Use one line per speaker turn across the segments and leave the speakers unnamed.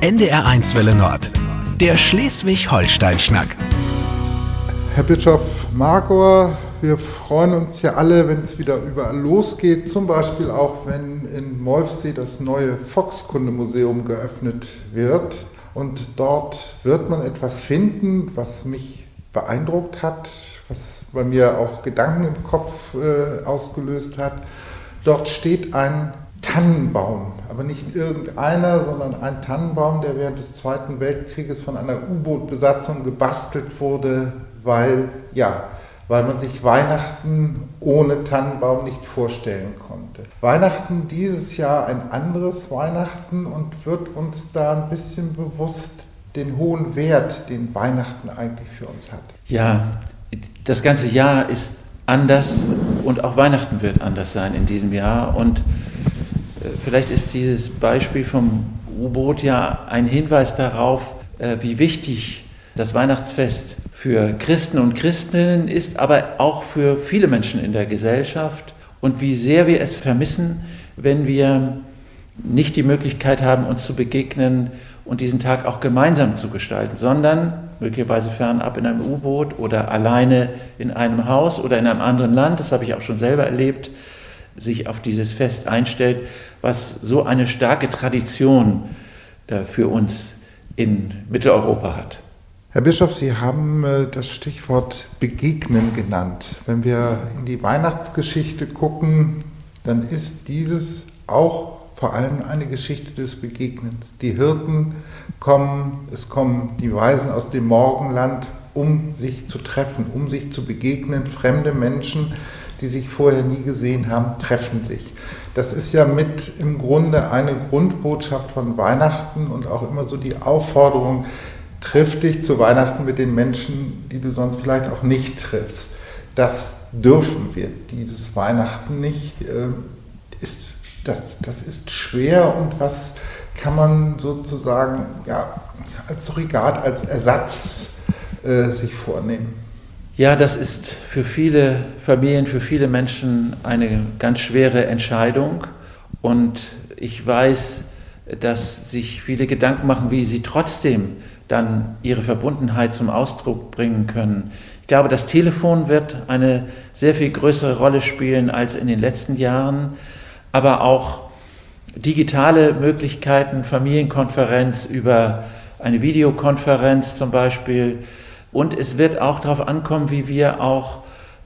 NDR1 Welle Nord. Der Schleswig-Holstein-Schnack.
Herr Bischof Markor, wir freuen uns ja alle, wenn es wieder überall losgeht. Zum Beispiel auch, wenn in Molfsee das neue Volkskundemuseum geöffnet wird. Und dort wird man etwas finden, was mich beeindruckt hat, was bei mir auch Gedanken im Kopf ausgelöst hat. Dort steht ein Tannenbaum, aber nicht irgendeiner, sondern ein Tannenbaum, der während des Zweiten Weltkrieges von einer U-Boot-Besatzung gebastelt wurde, weil man sich Weihnachten ohne Tannenbaum nicht vorstellen konnte. Weihnachten dieses Jahr ein anderes Weihnachten und wird uns da ein bisschen bewusst den hohen Wert, den Weihnachten eigentlich für uns hat.
Ja, das ganze Jahr ist anders und auch Weihnachten wird anders sein in diesem Jahr. Und vielleicht ist dieses Beispiel vom U-Boot ja ein Hinweis darauf, wie wichtig das Weihnachtsfest für Christen und Christinnen ist, aber auch für viele Menschen in der Gesellschaft und wie sehr wir es vermissen, wenn wir nicht die Möglichkeit haben, uns zu begegnen und diesen Tag auch gemeinsam zu gestalten, sondern möglicherweise fernab in einem U-Boot oder alleine in einem Haus oder in einem anderen Land, das habe ich auch schon selber erlebt, sich auf dieses Fest einstellt, was so eine starke Tradition für uns in Mitteleuropa hat.
Herr Bischof, Sie haben das Stichwort Begegnen genannt. Wenn wir in die Weihnachtsgeschichte gucken, dann ist dieses auch vor allem eine Geschichte des Begegnens. Die Hirten kommen, es kommen die Weisen aus dem Morgenland, um sich zu treffen, um sich zu begegnen. Fremde Menschen, die sich vorher nie gesehen haben, treffen sich. Das ist ja mit im Grunde eine Grundbotschaft von Weihnachten und auch immer so die Aufforderung, triff dich zu Weihnachten mit den Menschen, die du sonst vielleicht auch nicht triffst. Das dürfen wir, dieses Weihnachten nicht. Das ist schwer und was kann man sozusagen als Surrogat, als Ersatz sich vornehmen?
Ja, das ist für viele Familien, für viele Menschen eine ganz schwere Entscheidung. Und ich weiß, dass sich viele Gedanken machen, wie sie trotzdem dann ihre Verbundenheit zum Ausdruck bringen können. Ich glaube, das Telefon wird eine sehr viel größere Rolle spielen als in den letzten Jahren, aber auch digitale Möglichkeiten, Familienkonferenz über eine Videokonferenz zum Beispiel. Und es wird auch darauf ankommen, wie wir auch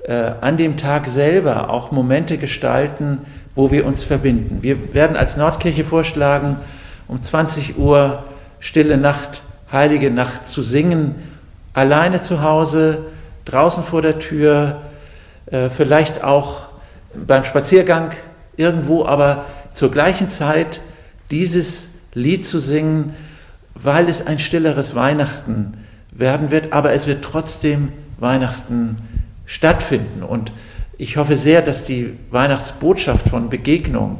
an dem Tag selber auch Momente gestalten, wo wir uns verbinden. Wir werden als Nordkirche vorschlagen, um 20 Uhr Stille Nacht, Heilige Nacht zu singen, alleine zu Hause, draußen vor der Tür, vielleicht auch beim Spaziergang irgendwo, aber zur gleichen Zeit dieses Lied zu singen, weil es ein stilleres Weihnachten werden wird, aber es wird trotzdem Weihnachten stattfinden. Und ich hoffe sehr, dass die Weihnachtsbotschaft von Begegnung,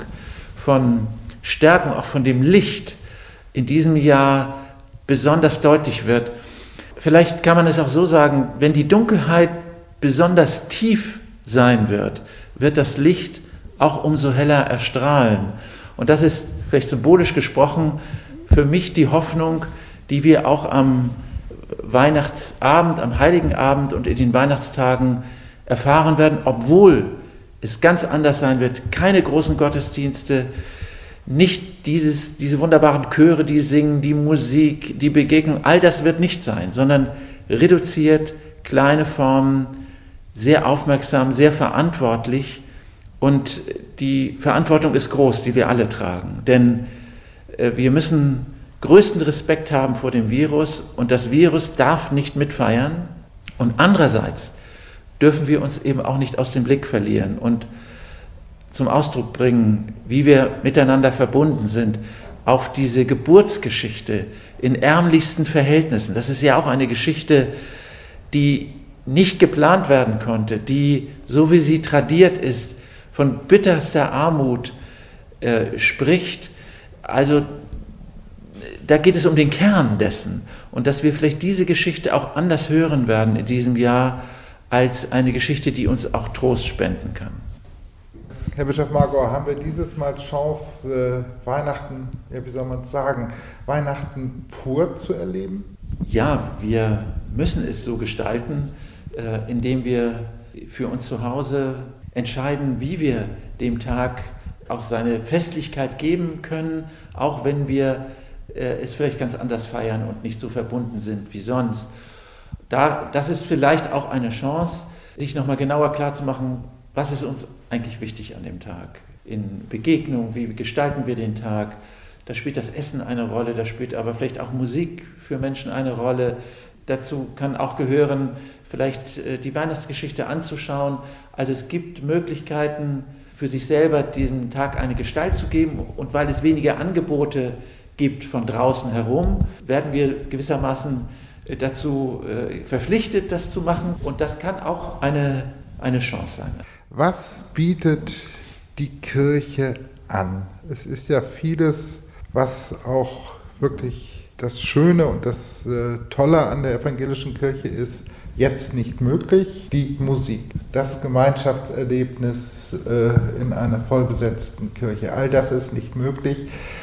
von Stärken, auch von dem Licht in diesem Jahr besonders deutlich wird. Vielleicht kann man es auch so sagen, wenn die Dunkelheit besonders tief sein wird, wird das Licht auch umso heller erstrahlen. Und das ist vielleicht symbolisch gesprochen für mich die Hoffnung, die wir auch am Weihnachtsabend, am Heiligen Abend und in den Weihnachtstagen erfahren werden, obwohl es ganz anders sein wird. Keine großen Gottesdienste, nicht diese wunderbaren Chöre, die singen, die Musik, die Begegnung, all das wird nicht sein, sondern reduziert, kleine Formen, sehr aufmerksam, sehr verantwortlich. Und die Verantwortung ist groß, die wir alle tragen. Denn wir müssen größten Respekt haben vor dem Virus und das Virus darf nicht mitfeiern. Und andererseits dürfen wir uns eben auch nicht aus dem Blick verlieren und zum Ausdruck bringen, wie wir miteinander verbunden sind, auf diese Geburtsgeschichte in ärmlichsten Verhältnissen. Das ist ja auch eine Geschichte, die nicht geplant werden konnte, die, so wie sie tradiert ist, von bitterster Armut spricht. Also da geht es um den Kern dessen und dass wir vielleicht diese Geschichte auch anders hören werden in diesem Jahr als eine Geschichte, die uns auch Trost spenden kann.
Herr Bischof Markauer, haben wir dieses Mal Chance, Weihnachten, ja, wie soll man es sagen, Weihnachten pur zu erleben?
Ja, wir müssen es so gestalten, indem wir für uns zu Hause entscheiden, wie wir dem Tag auch seine Festlichkeit geben können, auch wenn wir es vielleicht ganz anders feiern und nicht so verbunden sind wie sonst. Das ist vielleicht auch eine Chance, sich nochmal genauer klarzumachen, was ist uns eigentlich wichtig an dem Tag? In Begegnung, wie gestalten wir den Tag? Da spielt das Essen eine Rolle, da spielt aber vielleicht auch Musik für Menschen eine Rolle. Dazu kann auch gehören, vielleicht die Weihnachtsgeschichte anzuschauen. Also es gibt Möglichkeiten für sich selber, diesem Tag eine Gestalt zu geben. Und weil es weniger Angebote gibt von draußen herum, werden wir gewissermaßen dazu verpflichtet, das zu machen. Und das kann auch eine Chance sein.
Was bietet die Kirche an? Es ist ja vieles, was auch wirklich das Schöne und das Tolle an der evangelischen Kirche ist, jetzt nicht möglich. Die Musik, das Gemeinschaftserlebnis in einer vollbesetzten Kirche, all das ist nicht möglich.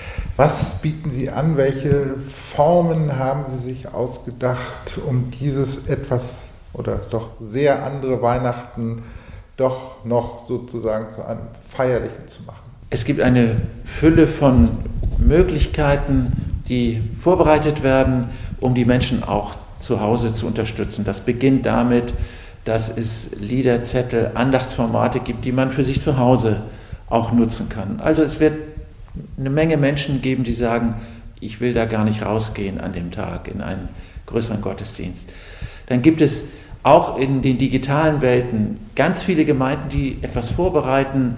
Was bieten Sie an? Welche Formen haben Sie sich ausgedacht, um dieses etwas oder doch sehr andere Weihnachten doch noch sozusagen zu einem feierlichen zu machen?
Es gibt eine Fülle von Möglichkeiten, die vorbereitet werden, um die Menschen auch zu Hause zu unterstützen. Das beginnt damit, dass es Liederzettel, Andachtsformate gibt, die man für sich zu Hause auch nutzen kann. Also es wird eine Menge Menschen geben, die sagen, ich will da gar nicht rausgehen an dem Tag in einen größeren Gottesdienst. Dann gibt es auch in den digitalen Welten ganz viele Gemeinden, die etwas vorbereiten,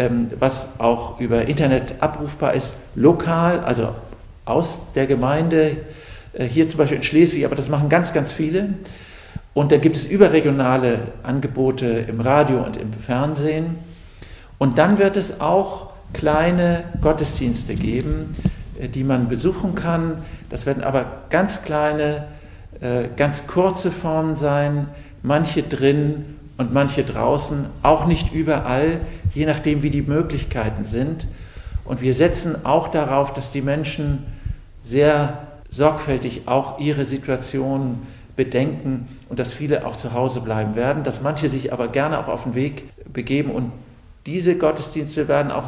was auch über Internet abrufbar ist, lokal, also aus der Gemeinde, hier zum Beispiel in Schleswig, aber das machen ganz, ganz viele. Und da gibt es überregionale Angebote im Radio und im Fernsehen. Und dann wird es auch kleine Gottesdienste geben, die man besuchen kann. Das werden aber ganz kleine, ganz kurze Formen sein, manche drin und manche draußen, auch nicht überall, je nachdem wie die Möglichkeiten sind. Und wir setzen auch darauf, dass die Menschen sehr sorgfältig auch ihre Situation bedenken und dass viele auch zu Hause bleiben werden, dass manche sich aber gerne auch auf den Weg begeben. Und diese Gottesdienste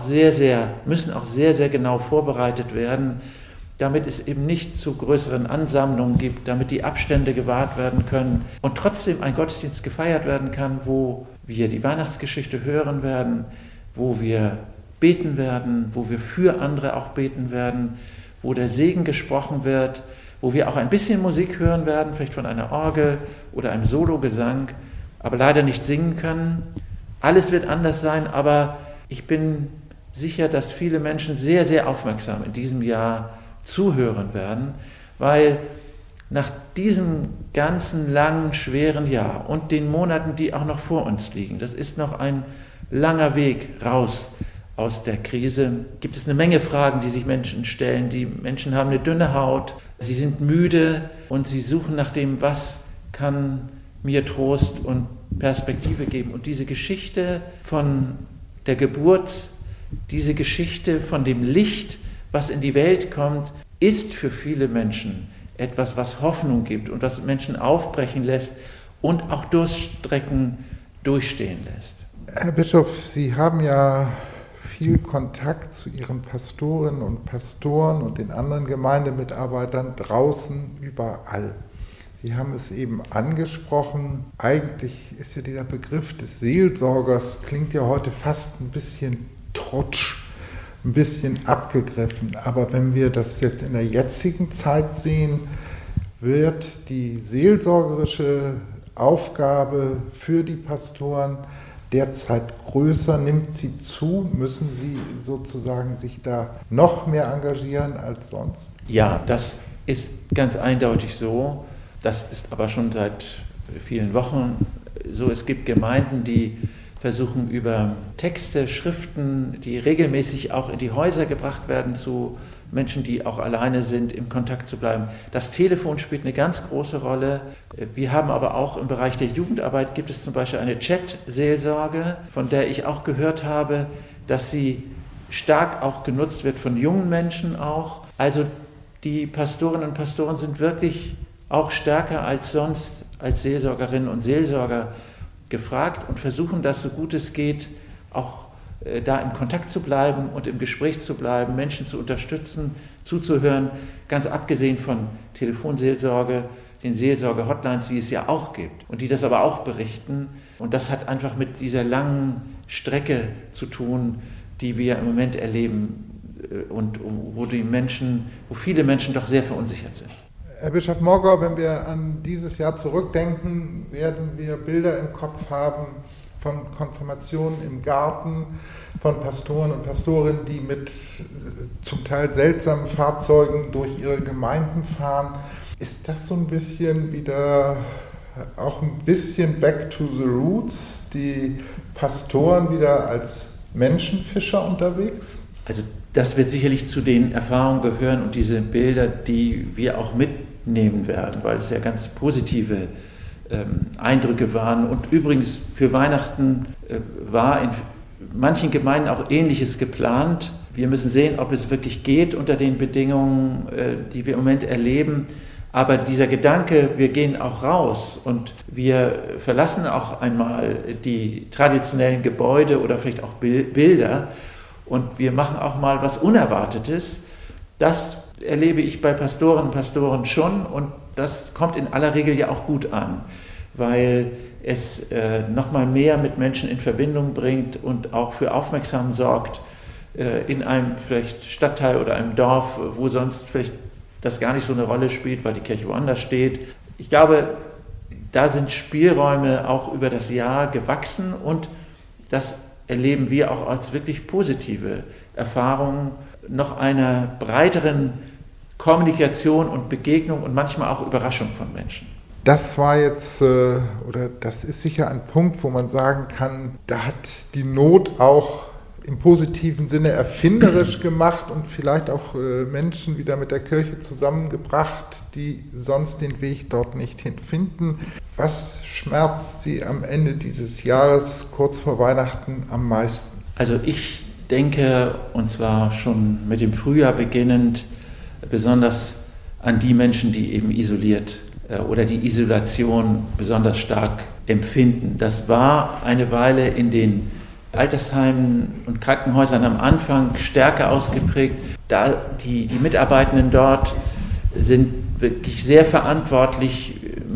müssen auch sehr, sehr genau vorbereitet werden, damit es eben nicht zu größeren Ansammlungen gibt, damit die Abstände gewahrt werden können und trotzdem ein Gottesdienst gefeiert werden kann, wo wir die Weihnachtsgeschichte hören werden, wo wir beten werden, wo wir für andere auch beten werden, wo der Segen gesprochen wird, wo wir auch ein bisschen Musik hören werden, vielleicht von einer Orgel oder einem Sologesang, aber leider nicht singen können. Alles wird anders sein, aber ich bin sicher, dass viele Menschen sehr, sehr aufmerksam in diesem Jahr zuhören werden, weil nach diesem ganzen langen, schweren Jahr und den Monaten, die auch noch vor uns liegen, das ist noch ein langer Weg raus aus der Krise, gibt es eine Menge Fragen, die sich Menschen stellen. Die Menschen haben eine dünne Haut, sie sind müde und sie suchen nach dem, was kann mir Trost und Perspektive geben. Und diese Geschichte von der Geburt, diese Geschichte von dem Licht, was in die Welt kommt, ist für viele Menschen etwas, was Hoffnung gibt und was Menschen aufbrechen lässt und auch Durststrecken durchstehen lässt.
Herr Bischof, Sie haben ja viel Kontakt zu Ihren Pastorinnen und Pastoren und den anderen Gemeindemitarbeitern draußen überall. Sie haben es eben angesprochen, eigentlich ist ja dieser Begriff des Seelsorgers, klingt ja heute fast ein bisschen Trutsch, ein bisschen abgegriffen. Aber wenn wir das jetzt in der jetzigen Zeit sehen, wird die seelsorgerische Aufgabe für die Pastoren derzeit größer, nimmt sie zu, müssen sie sozusagen sich da noch mehr engagieren als sonst?
Ja, das ist ganz eindeutig so. Das ist aber schon seit vielen Wochen so. Es gibt Gemeinden, die versuchen über Texte, Schriften, die regelmäßig auch in die Häuser gebracht werden, zu Menschen, die auch alleine sind, im Kontakt zu bleiben. Das Telefon spielt eine ganz große Rolle. Wir haben aber auch im Bereich der Jugendarbeit, gibt es zum Beispiel eine Chat-Seelsorge, von der ich auch gehört habe, dass sie stark auch genutzt wird von jungen Menschen auch. Also die Pastorinnen und Pastoren sind wirklich auch stärker als sonst als Seelsorgerinnen und Seelsorger gefragt und versuchen das, so gut es geht, auch da im Kontakt zu bleiben und im Gespräch zu bleiben, Menschen zu unterstützen, zuzuhören, ganz abgesehen von Telefonseelsorge, den Seelsorge-Hotlines, die es ja auch gibt und die das aber auch berichten. Und das hat einfach mit dieser langen Strecke zu tun, die wir im Moment erleben und wo viele Menschen doch sehr verunsichert sind.
Herr Bischof Morgau, wenn wir an dieses Jahr zurückdenken, werden wir Bilder im Kopf haben von Konfirmationen im Garten, von Pastoren und Pastorinnen, die mit zum Teil seltsamen Fahrzeugen durch ihre Gemeinden fahren. Ist das so ein bisschen wieder auch ein bisschen back to the roots, die Pastoren wieder als Menschenfischer unterwegs?
Also das wird sicherlich zu den Erfahrungen gehören und diese Bilder, die wir auch mitnehmen werden, weil es ja ganz positive Eindrücke waren. Und übrigens für Weihnachten war in manchen Gemeinden auch Ähnliches geplant. Wir müssen sehen, ob es wirklich geht unter den Bedingungen, die wir im Moment erleben. Aber dieser Gedanke, wir gehen auch raus und wir verlassen auch einmal die traditionellen Gebäude oder vielleicht auch Bilder und wir machen auch mal was Unerwartetes, das erlebe ich bei Pastoren und Pastoren schon und das kommt in aller Regel ja auch gut an, weil es nochmal mehr mit Menschen in Verbindung bringt und auch für Aufmerksamkeit sorgt in einem vielleicht Stadtteil oder einem Dorf, wo sonst vielleicht das gar nicht so eine Rolle spielt, weil die Kirche woanders steht. Ich glaube, da sind Spielräume auch über das Jahr gewachsen und das erleben wir auch als wirklich positive Erfahrung noch einer breiteren Kommunikation und Begegnung und manchmal auch Überraschung von Menschen.
Das war jetzt, oder das ist sicher ein Punkt, wo man sagen kann, da hat die Not auch im positiven Sinne erfinderisch gemacht und vielleicht auch Menschen wieder mit der Kirche zusammengebracht, die sonst den Weg dort nicht hinfinden. Was schmerzt Sie am Ende dieses Jahres, kurz vor Weihnachten, am meisten?
Also ich denke, und zwar schon mit dem Frühjahr beginnend, besonders an die Menschen, die eben isoliert oder die Isolation besonders stark empfinden. Das war eine Weile in den Altersheimen und Krankenhäusern am Anfang stärker ausgeprägt. Da die Mitarbeitenden dort sind wirklich sehr verantwortlich,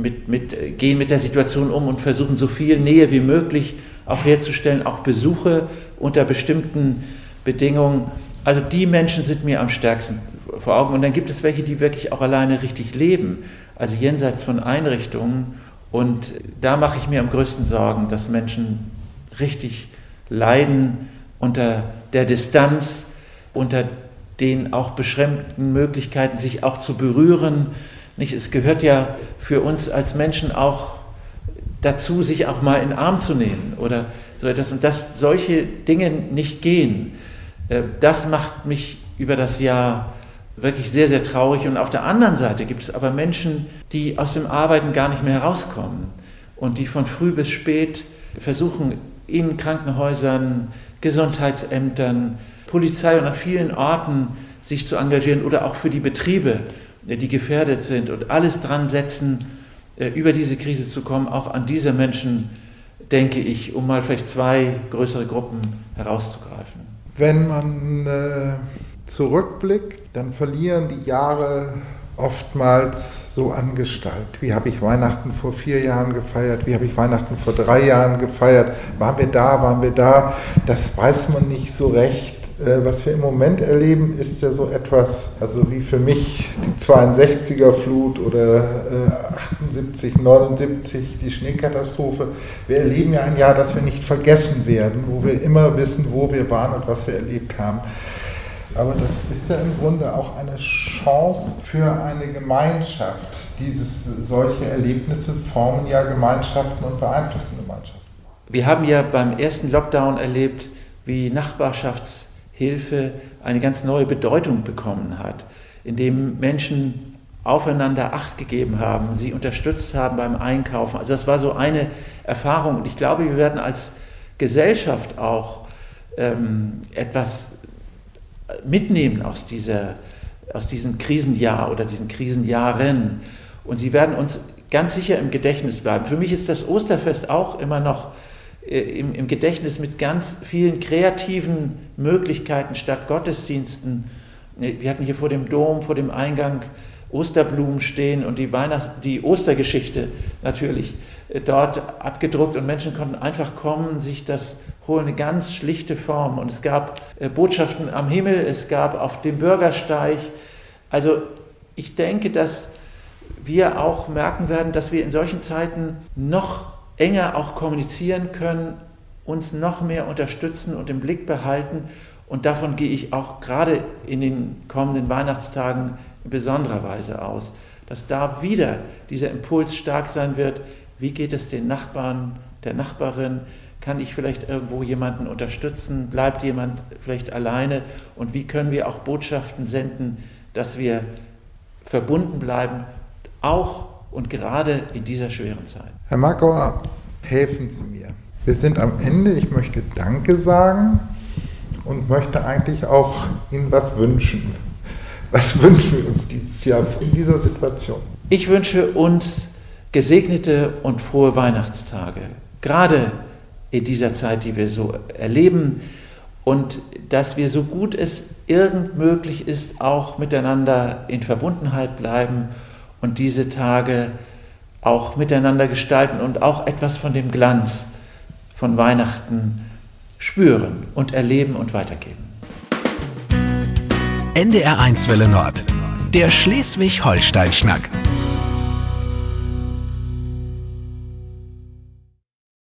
gehen mit der Situation um und versuchen so viel Nähe wie möglich auch herzustellen, auch Besuche unter bestimmten Bedingungen. Also die Menschen sind mir am stärksten vor Augen. Und dann gibt es welche, die wirklich auch alleine richtig leben, also jenseits von Einrichtungen. Und da mache ich mir am größten Sorgen, dass Menschen richtig leiden unter der Distanz, unter den auch beschränkten Möglichkeiten, sich auch zu berühren. Es gehört ja für uns als Menschen auch dazu, sich auch mal in den Arm zu nehmen oder so etwas. Und dass solche Dinge nicht gehen, das macht mich über das Jahr wirklich sehr, sehr traurig. Und auf der anderen Seite gibt es aber Menschen, die aus dem Arbeiten gar nicht mehr herauskommen und die von früh bis spät versuchen, in Krankenhäusern, Gesundheitsämtern, Polizei und an vielen Orten sich zu engagieren oder auch für die Betriebe, die gefährdet sind und alles dran setzen, über diese Krise zu kommen. Auch an diese Menschen denke ich, um mal vielleicht zwei größere Gruppen herauszugreifen.
Wenn man zurückblickt, dann verlieren die Jahre oftmals so an Gestalt. Wie habe ich Weihnachten vor 4 Jahren gefeiert? Wie habe ich Weihnachten vor 3 Jahren gefeiert? Waren wir da? Das weiß man nicht so recht. Was wir im Moment erleben, ist ja so etwas, also wie für mich die 62er-Flut oder 78, 79, die Schneekatastrophe. Wir erleben ja ein Jahr, das wir nicht vergessen werden, wo wir immer wissen, wo wir waren und was wir erlebt haben. Aber das ist ja im Grunde auch eine Chance für eine Gemeinschaft. Solche Erlebnisse formen ja Gemeinschaften und beeinflussen Gemeinschaften.
Wir haben ja beim ersten Lockdown erlebt, wie Nachbarschaftshilfe eine ganz neue Bedeutung bekommen hat, indem Menschen aufeinander Acht gegeben haben, sie unterstützt haben beim Einkaufen. Also das war so eine Erfahrung. Und ich glaube, wir werden als Gesellschaft auch etwas mitnehmen aus diesem Krisenjahr oder diesen Krisenjahren. Und sie werden uns ganz sicher im Gedächtnis bleiben. Für mich ist das Osterfest auch immer noch im Gedächtnis mit ganz vielen kreativen Möglichkeiten statt Gottesdiensten. Wir hatten hier vor dem Dom, vor dem Eingang Osterblumen stehen und die Ostergeschichte natürlich dort abgedruckt und Menschen konnten einfach kommen, sich das holen, eine ganz schlichte Form. Und es gab Botschaften am Himmel, es gab auf dem Bürgersteig. Also ich denke, dass wir auch merken werden, dass wir in solchen Zeiten noch enger auch kommunizieren können, uns noch mehr unterstützen und im Blick behalten. Und davon gehe ich auch gerade in den kommenden Weihnachtstagen in besonderer Weise aus, dass da wieder dieser Impuls stark sein wird, wie geht es den Nachbarn, der Nachbarin, kann ich vielleicht irgendwo jemanden unterstützen, bleibt jemand vielleicht alleine und wie können wir auch Botschaften senden, dass wir verbunden bleiben, auch und gerade in dieser schweren Zeit.
Herr Markauer, helfen Sie mir. Wir sind am Ende, ich möchte Danke sagen und möchte eigentlich auch Ihnen was wünschen. Was wünschen wir uns dieses Jahr in dieser Situation?
Ich wünsche uns gesegnete und frohe Weihnachtstage, gerade in dieser Zeit, die wir so erleben, und dass wir so gut es irgend möglich ist, auch miteinander in Verbundenheit bleiben und diese Tage auch miteinander gestalten und auch etwas von dem Glanz von Weihnachten spüren und erleben und weitergeben.
NDR 1 Welle Nord, der Schleswig-Holstein-Schnack.